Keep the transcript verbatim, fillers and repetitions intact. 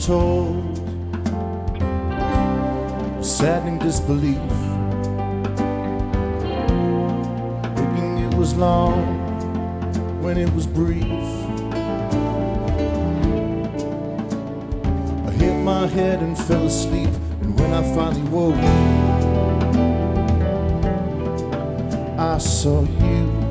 told, saddening disbelief, thinking it was long when it was brief. I hit my head and fell asleep, and when I finally woke, I saw you.